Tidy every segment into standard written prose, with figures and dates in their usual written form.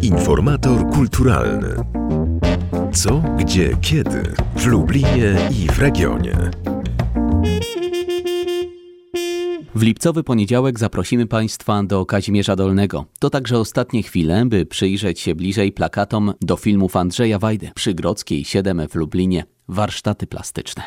Informator kulturalny. Co, gdzie, kiedy w Lublinie i w regionie. W lipcowy poniedziałek zaprosimy Państwa do Kazimierza Dolnego. To także ostatnie chwile, by przyjrzeć się bliżej plakatom do filmów Andrzeja Wajdy przy Grodzkiej 7 w Lublinie. Warsztaty plastyczne.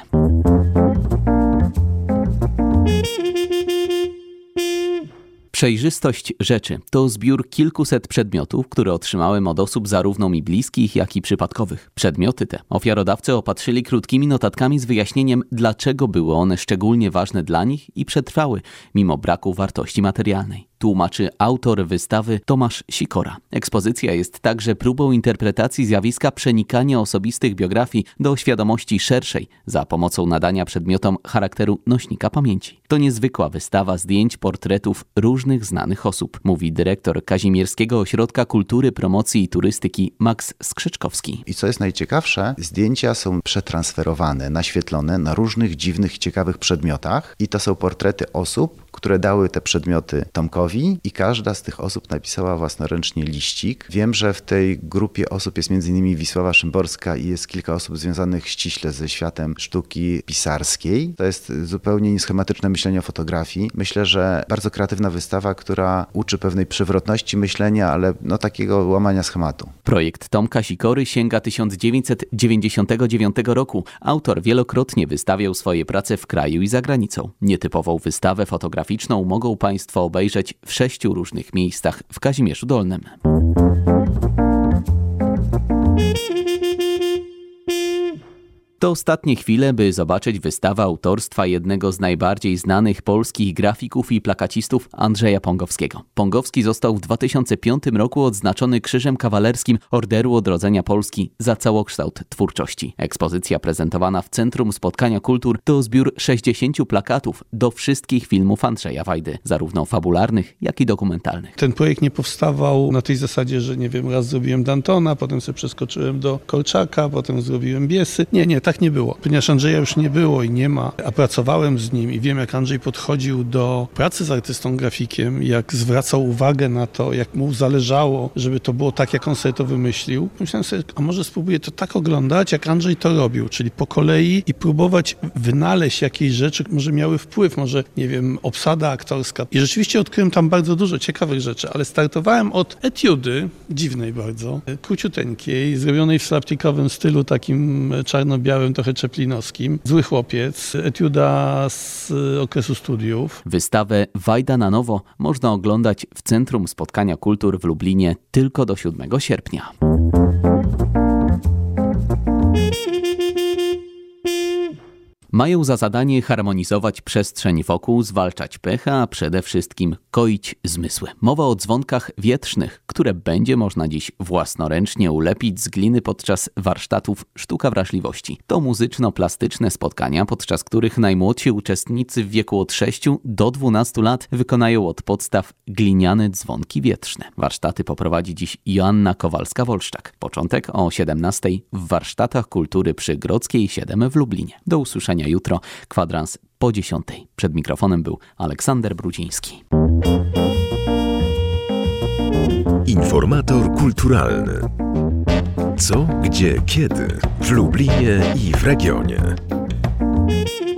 Przejrzystość rzeczy to zbiór kilkuset przedmiotów, które otrzymałem od osób zarówno mi bliskich, jak i przypadkowych. Przedmioty te ofiarodawcy opatrzyli krótkimi notatkami z wyjaśnieniem, dlaczego były one szczególnie ważne dla nich i przetrwały, mimo braku wartości materialnej. Tłumaczy autor wystawy Tomasz Sikora. Ekspozycja jest także próbą interpretacji zjawiska przenikania osobistych biografii do świadomości szerszej za pomocą nadania przedmiotom charakteru nośnika pamięci. To niezwykła wystawa zdjęć portretów różnych znanych osób, mówi dyrektor Kazimierskiego Ośrodka Kultury, Promocji i Turystyki Max Skrzeczkowski. I co jest najciekawsze, zdjęcia są przetransferowane, naświetlone na różnych dziwnych, ciekawych przedmiotach i to są portrety osób, które dały te przedmioty Tomkowi i każda z tych osób napisała własnoręcznie liścik. Wiem, że w tej grupie osób jest m.in. Wisława Szymborska i jest kilka osób związanych ściśle ze światem sztuki pisarskiej. To jest zupełnie nieschematyczne myślenie o fotografii. Myślę, że bardzo kreatywna wystawa, która uczy pewnej przewrotności myślenia, ale takiego łamania schematu. Projekt Tomka Sikory sięga 1999 roku. Autor wielokrotnie wystawiał swoje prace w kraju i za granicą. Nietypową wystawę fotograficzną mogą Państwo obejrzeć w 6 różnych miejscach w Kazimierzu Dolnym. To ostatnie chwile, by zobaczyć wystawę autorstwa jednego z najbardziej znanych polskich grafików i plakacistów Andrzeja Pongowskiego. Pongowski został w 2005 roku odznaczony Krzyżem Kawalerskim Orderu Odrodzenia Polski za całokształt twórczości. Ekspozycja prezentowana w Centrum Spotkania Kultur to zbiór 60 plakatów do wszystkich filmów Andrzeja Wajdy, zarówno fabularnych, jak i dokumentalnych. Ten projekt nie powstawał na tej zasadzie, że raz zrobiłem Dantona, potem sobie przeskoczyłem do Korczaka, potem zrobiłem Biesy. Nie, tak nie było. Ponieważ Andrzeja już nie było i nie ma, a pracowałem z nim i wiem, jak Andrzej podchodził do pracy z artystą grafikiem, jak zwracał uwagę na to, jak mu zależało, żeby to było tak, jak on sobie to wymyślił. Myślałem sobie, a może spróbuję to tak oglądać, jak Andrzej to robił, czyli po kolei i próbować wynaleźć jakieś rzeczy, może miały wpływ, może, obsada aktorska. I rzeczywiście odkryłem tam bardzo dużo ciekawych rzeczy, ale startowałem od etiudy, dziwnej bardzo, króciuteńkiej, zrobionej w slapstickowym stylu, takim czarno-białym, trochę czeplinowskim. Zły chłopiec, etiuda z okresu studiów. Wystawę Wajda na nowo można oglądać w Centrum Spotkania Kultur w Lublinie tylko do 7 sierpnia. Mają za zadanie harmonizować przestrzeń wokół, zwalczać pęchę, a przede wszystkim koić zmysły. Mowa o dzwonkach wietrznych, które będzie można dziś własnoręcznie ulepić z gliny podczas warsztatów Sztuka Wrażliwości. To muzyczno-plastyczne spotkania, podczas których najmłodsi uczestnicy w wieku od 6 do 12 lat wykonają od podstaw gliniane dzwonki wietrzne. Warsztaty poprowadzi dziś Joanna Kowalska-Wolszczak. Początek o 17:00 w Warsztatach Kultury przy Grodzkiej 7 w Lublinie. Do usłyszenia jutro, kwadrans po 10:00. Przed mikrofonem był Aleksander Brudziński. Informator kulturalny. Co, gdzie, kiedy w Lublinie i w regionie.